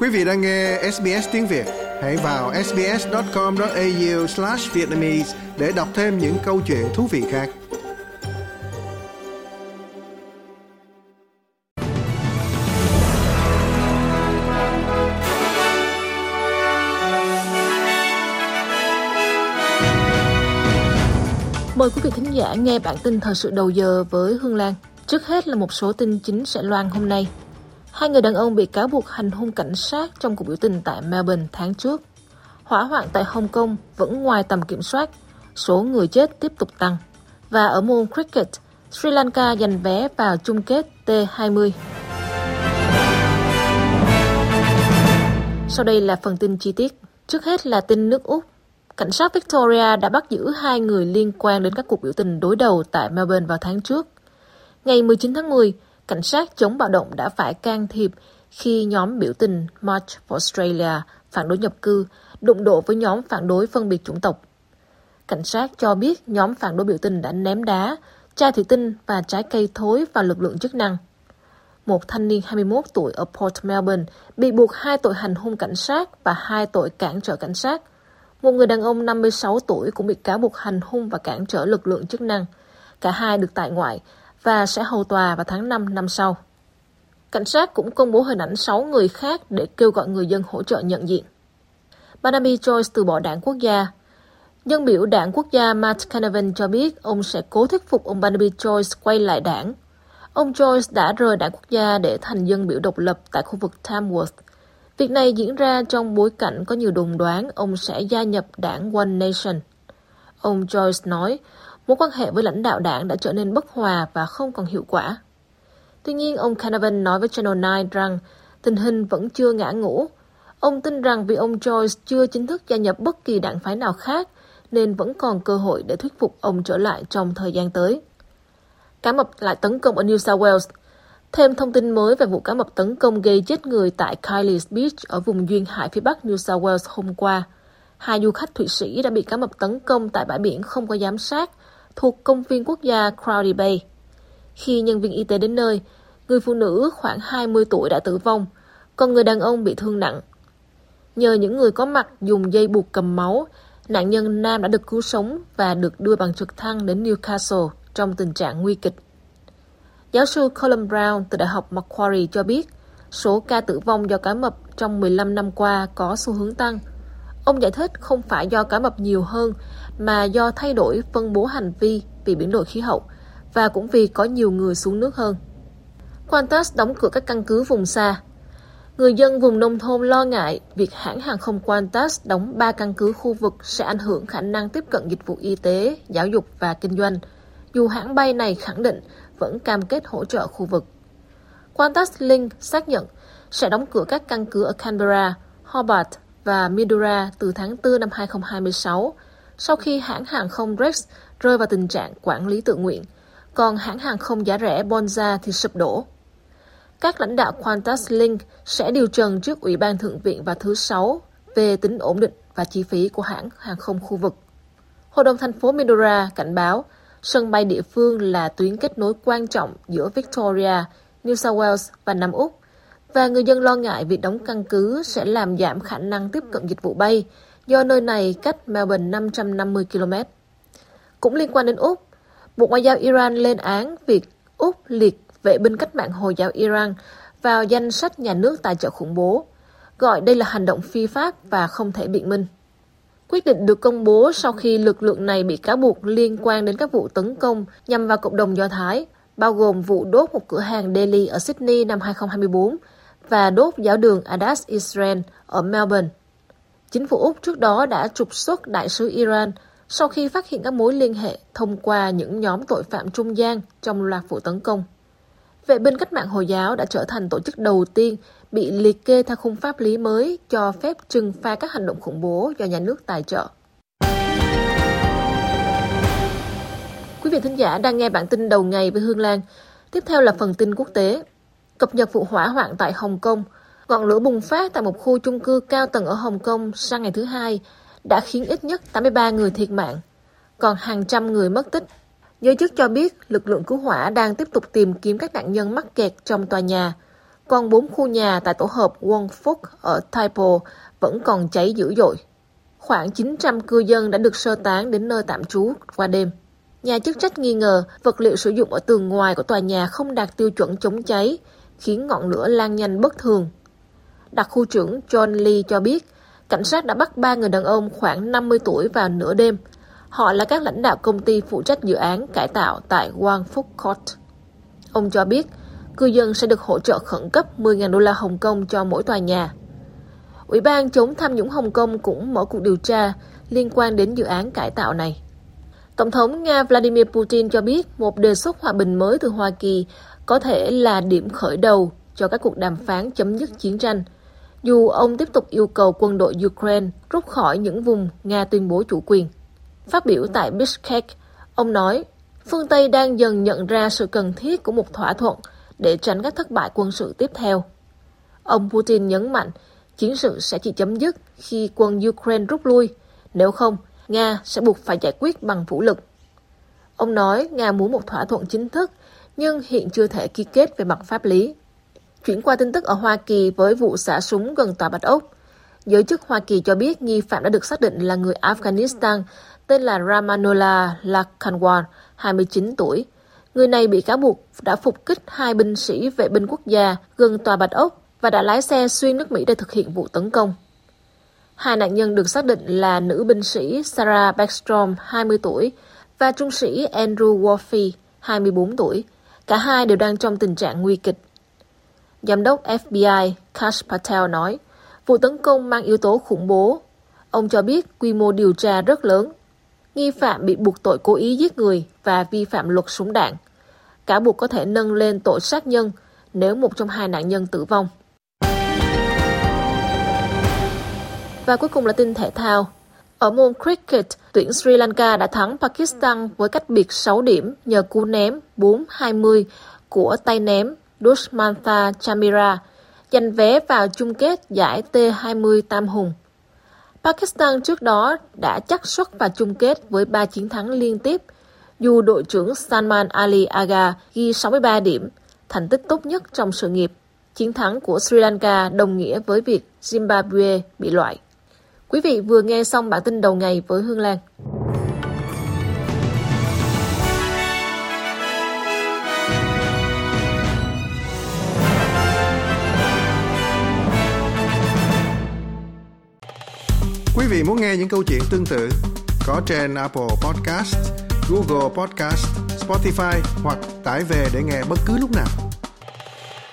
Quý vị đang nghe SBS tiếng Việt. Hãy vào sbs.com.au/vietnamese để đọc thêm những câu chuyện thú vị khác. Mời quý vị thính giả nghe bản tin thời sự đầu giờ với Hương Lan. Trước hết là một số tin chính sẽ loan hôm nay. 2 người đàn ông bị cáo buộc hành hung cảnh sát trong cuộc biểu tình tại Melbourne tháng trước. Hỏa hoạn tại Hồng Kông vẫn ngoài tầm kiểm soát, số người chết tiếp tục tăng. Và ở môn cricket, Sri Lanka giành vé vào chung kết T20. Sau đây là phần tin chi tiết. Trước hết là tin nước Úc. Cảnh sát Victoria đã bắt giữ 2 người liên quan đến các cuộc biểu tình đối đầu tại Melbourne vào tháng trước. Ngày 19 tháng 10, cảnh sát chống bạo động đã phải can thiệp khi nhóm biểu tình March for Australia phản đối nhập cư đụng độ với nhóm phản đối phân biệt chủng tộc. Cảnh sát cho biết nhóm phản đối biểu tình đã ném đá, chai thủy tinh và trái cây thối vào lực lượng chức năng. Một thanh niên 21 tuổi ở Port Melbourne bị buộc 2 tội hành hung cảnh sát và 2 tội cản trở cảnh sát. Một người đàn ông 56 tuổi cũng bị cáo buộc hành hung và cản trở lực lượng chức năng. Cả hai được tại ngoại và sẽ hầu tòa vào tháng 5 năm sau. Cảnh sát cũng công bố hình ảnh 6 người khác để kêu gọi người dân hỗ trợ nhận diện. Barnaby Joyce từ bỏ đảng quốc gia. Dân biểu đảng quốc gia Matt Canavan cho biết ông sẽ cố thuyết phục ông Barnaby Joyce quay lại đảng. Ông Joyce đã rời đảng quốc gia để thành dân biểu độc lập tại khu vực Tamworth. Việc này diễn ra trong bối cảnh có nhiều đồn đoán ông sẽ gia nhập đảng One Nation. Ông Joyce nói, mối quan hệ với lãnh đạo đảng đã trở nên bất hòa và không còn hiệu quả. Tuy nhiên, ông Canavan nói với Channel 9 rằng tình hình vẫn chưa ngã ngũ. Ông tin rằng vì ông Joyce chưa chính thức gia nhập bất kỳ đảng phái nào khác, nên vẫn còn cơ hội để thuyết phục ông trở lại trong thời gian tới. Cá mập lại tấn công ở New South Wales. Thêm thông tin mới về vụ cá mập tấn công gây chết người tại Kiley's Beach ở vùng duyên hải phía bắc New South Wales hôm qua. 2 du khách Thụy Sĩ đã bị cá mập tấn công tại bãi biển không có giám sát thuộc công viên quốc gia Crowdy Bay. Khi nhân viên y tế đến nơi, người phụ nữ khoảng 20 tuổi đã tử vong, còn người đàn ông bị thương nặng. Nhờ những người có mặt dùng dây buộc cầm máu, nạn nhân nam đã được cứu sống và được đưa bằng trực thăng đến Newcastle trong tình trạng nguy kịch. Giáo sư Colin Brown từ Đại học Macquarie cho biết số ca tử vong do cá mập trong 15 năm qua có xu hướng tăng. Ông giải thích không phải do cá mập nhiều hơn mà do thay đổi phân bố hành vi vì biến đổi khí hậu và cũng vì có nhiều người xuống nước hơn. Qantas đóng cửa các căn cứ vùng xa. Người dân vùng nông thôn lo ngại việc hãng hàng không Qantas đóng 3 căn cứ khu vực sẽ ảnh hưởng khả năng tiếp cận dịch vụ y tế, giáo dục và kinh doanh, dù hãng bay này khẳng định vẫn cam kết hỗ trợ khu vực. Qantas Link xác nhận sẽ đóng cửa các căn cứ ở Canberra, Hobart và Mildura từ tháng 4 năm 2026, sau khi hãng hàng không Rex rơi vào tình trạng quản lý tự nguyện, còn hãng hàng không giá rẻ Bonza thì sụp đổ. Các lãnh đạo Qantas Link sẽ điều trần trước Ủy ban Thượng viện vào thứ Sáu về tính ổn định và chi phí của hãng hàng không khu vực. Hội đồng thành phố Mildura cảnh báo sân bay địa phương là tuyến kết nối quan trọng giữa Victoria, New South Wales và Nam Úc, và người dân lo ngại việc đóng căn cứ sẽ làm giảm khả năng tiếp cận dịch vụ bay do nơi này cách Melbourne 550 km. Cũng liên quan đến Úc, Bộ Ngoại giao Iran lên án việc Úc liệt vệ binh cách mạng Hồi giáo Iran vào danh sách nhà nước tài trợ khủng bố, gọi đây là hành động phi pháp và không thể biện minh. Quyết định được công bố sau khi lực lượng này bị cáo buộc liên quan đến các vụ tấn công nhằm vào cộng đồng Do Thái, bao gồm vụ đốt một cửa hàng deli ở Sydney năm 2024 và đốt giáo đường Adas Israel ở Melbourne. Chính phủ Úc trước đó đã trục xuất đại sứ Iran sau khi phát hiện các mối liên hệ thông qua những nhóm tội phạm trung gian trong loạt vụ tấn công. Vệ binh cách mạng Hồi giáo đã trở thành tổ chức đầu tiên bị liệt kê theo khung pháp lý mới cho phép trừng phạt các hành động khủng bố do nhà nước tài trợ. Quý vị thính giả đang nghe bản tin đầu ngày với Hương Lan. Tiếp theo là phần tin quốc tế. Cập nhật vụ hỏa hoạn tại Hồng Kông. Ngọn lửa bùng phát tại một khu chung cư cao tầng ở Hồng Kông sang ngày thứ Hai đã khiến ít nhất 83 người thiệt mạng, còn hàng trăm người mất tích. Giới chức cho biết lực lượng cứu hỏa đang tiếp tục tìm kiếm các nạn nhân mắc kẹt trong tòa nhà. còn 4 khu nhà tại tổ hợp Wong Phúc ở Taipo vẫn còn cháy dữ dội. Khoảng 900 cư dân đã được sơ tán đến nơi tạm trú qua đêm. Nhà chức trách nghi ngờ vật liệu sử dụng ở tường ngoài của tòa nhà không đạt tiêu chuẩn chống cháy, khiến ngọn lửa lan nhanh bất thường. Đặc khu trưởng John Lee cho biết, cảnh sát đã bắt 3 người đàn ông khoảng 50 tuổi vào nửa đêm. Họ là các lãnh đạo công ty phụ trách dự án cải tạo tại Wang Phúc Court. Ông cho biết, cư dân sẽ được hỗ trợ khẩn cấp 10.000 đô la Hồng Kông cho mỗi tòa nhà. Ủy ban chống tham nhũng Hồng Kông cũng mở cuộc điều tra liên quan đến dự án cải tạo này. Tổng thống Nga Vladimir Putin cho biết một đề xuất hòa bình mới từ Hoa Kỳ có thể là điểm khởi đầu cho các cuộc đàm phán chấm dứt chiến tranh, dù ông tiếp tục yêu cầu quân đội Ukraine rút khỏi những vùng Nga tuyên bố chủ quyền. Phát biểu tại Bishkek, ông nói, phương Tây đang dần nhận ra sự cần thiết của một thỏa thuận để tránh các thất bại quân sự tiếp theo. Ông Putin nhấn mạnh, chiến sự sẽ chỉ chấm dứt khi quân Ukraine rút lui, nếu không, Nga sẽ buộc phải giải quyết bằng vũ lực. Ông nói Nga muốn một thỏa thuận chính thức, nhưng hiện chưa thể ký kết về mặt pháp lý. Chuyển qua tin tức ở Hoa Kỳ với vụ xả súng gần Tòa Bạch Ốc. Giới chức Hoa Kỳ cho biết nghi phạm đã được xác định là người Afghanistan tên là Ramanullah Lakhanwal, 29 tuổi. Người này bị cáo buộc đã phục kích 2 binh sĩ vệ binh quốc gia gần Tòa Bạch Ốc và đã lái xe xuyên nước Mỹ để thực hiện vụ tấn công. 2 nạn nhân được xác định là nữ binh sĩ Sarah Backstrom, 20 tuổi, và trung sĩ Andrew Wolfe, 24 tuổi. Cả hai đều đang trong tình trạng nguy kịch. Giám đốc FBI Kash Patel nói, vụ tấn công mang yếu tố khủng bố. Ông cho biết quy mô điều tra rất lớn. Nghi phạm bị buộc tội cố ý giết người và vi phạm luật súng đạn. Cáo buộc có thể nâng lên tội sát nhân nếu một trong 2 nạn nhân tử vong. Và cuối cùng là tin thể thao. Ở môn cricket, tuyển Sri Lanka đã thắng Pakistan với cách biệt 6 điểm nhờ cú ném 4-20 của tay ném Dushmantha Chameera, giành vé vào chung kết giải T20 Tam Hùng. Pakistan trước đó đã chắc suất vào chung kết với 3 chiến thắng liên tiếp, dù đội trưởng Salman Ali Agha ghi 63 điểm, thành tích tốt nhất trong sự nghiệp. Chiến thắng của Sri Lanka đồng nghĩa với việc Zimbabwe bị loại. Quý vị vừa nghe xong bản tin đầu ngày với Hương Lan. Quý vị muốn nghe những câu chuyện tương tự có trên Apple Podcast, Google Podcast, Spotify hoặc tải về để nghe bất cứ lúc nào.